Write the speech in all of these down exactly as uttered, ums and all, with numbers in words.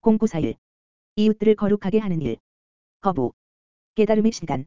공구사일. 이웃들을 거룩하게 하는 일. 거부. 깨달음의 시간.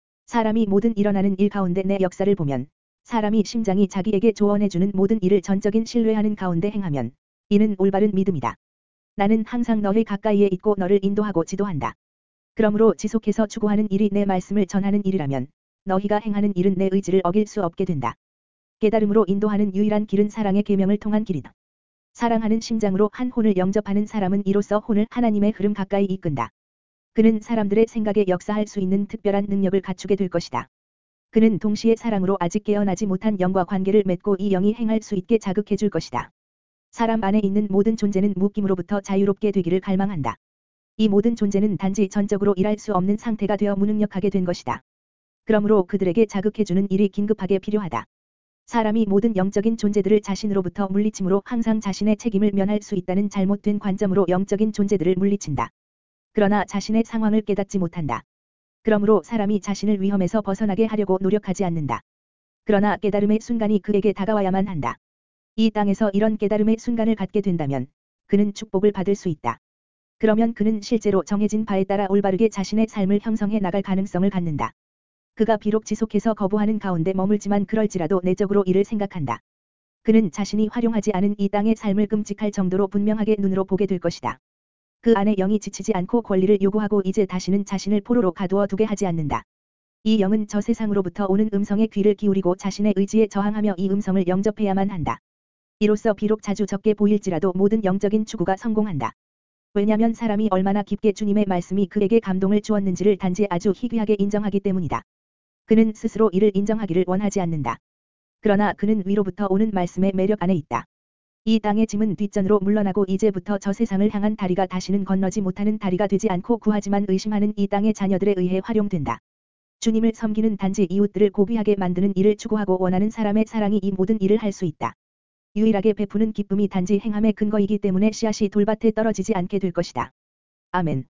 사람이 모든 일어나는 일 가운데 내 역사를 보면 사람이 심장이 자기에게 조언해주는 모든 일을 전적인 신뢰하는 가운데 행하면 이는 올바른 믿음이다. 나는 항상 너희 가까이에 있고 너를 인도하고 지도한다. 그러므로 지속해서 추구하는 일이 내 말씀을 전하는 일이라면 너희가 행하는 일은 내 의지를 어길 수 없게 된다. 깨달음으로 인도하는 유일한 길은 사랑의 계명을 통한 길이다. 사랑하는 심장으로 한 혼을 영접하는 사람은 이로써 혼을 하나님의 흐름 가까이 이끈다. 그는 사람들의 생각에 역사할 수 있는 특별한 능력을 갖추게 될 것이다. 그는 동시에 사랑으로 아직 깨어나지 못한 영과 관계를 맺고 이 영이 행할 수 있게 자극해 줄 것이다. 사람 안에 있는 모든 존재는 묶임으로부터 자유롭게 되기를 갈망한다. 이 모든 존재는 단지 전적으로 일할 수 없는 상태가 되어 무능력하게 된 것이다. 그러므로 그들에게 자극해주는 일이 긴급하게 필요하다. 사람이 모든 영적인 존재들을 자신으로부터 물리침으로 항상 자신의 책임을 면할 수 있다는 잘못된 관점으로 영적인 존재들을 물리친다. 그러나 자신의 상황을 깨닫지 못한다. 그러므로 사람이 자신을 위험에서 벗어나게 하려고 노력하지 않는다. 그러나 깨달음의 순간이 그에게 다가와야만 한다. 이 땅에서 이런 깨달음의 순간을 갖게 된다면 그는 축복을 받을 수 있다. 그러면 그는 실제로 정해진 바에 따라 올바르게 자신의 삶을 형성해 나갈 가능성을 갖는다. 그가 비록 지속해서 거부하는 가운데 머물지만 그럴지라도 내적으로 이를 생각한다. 그는 자신이 활용하지 않은 이 땅의 삶을 끔찍할 정도로 분명하게 눈으로 보게 될 것이다. 그 안에 영이 지치지 않고 권리를 요구하고 이제 다시는 자신을 포로로 가두어 두게 하지 않는다. 이 영은 저 세상으로부터 오는 음성에 귀를 기울이고 자신의 의지에 저항하며 이 음성을 영접해야만 한다. 이로써 비록 자주 적게 보일지라도 모든 영적인 추구가 성공한다. 왜냐하면 사람이 얼마나 깊게 주님의 말씀이 그에게 감동을 주었는지를 단지 아주 희귀하게 인정하기 때문이다. 그는 스스로 이를 인정하기를 원하지 않는다. 그러나 그는 위로부터 오는 말씀의 매력 안에 있다. 이 땅의 짐은 뒷전으로 물러나고 이제부터 저 세상을 향한 다리가 다시는 건너지 못하는 다리가 되지 않고 구하지만 의심하는 이 땅의 자녀들에 의해 활용된다. 주님을 섬기는 단지 이웃들을 고귀하게 만드는 일을 추구하고 원하는 사람의 사랑이 이 모든 일을 할 수 있다. 유일하게 베푸는 기쁨이 단지 행함의 근거이기 때문에 씨앗이 돌밭에 떨어지지 않게 될 것이다. 아멘.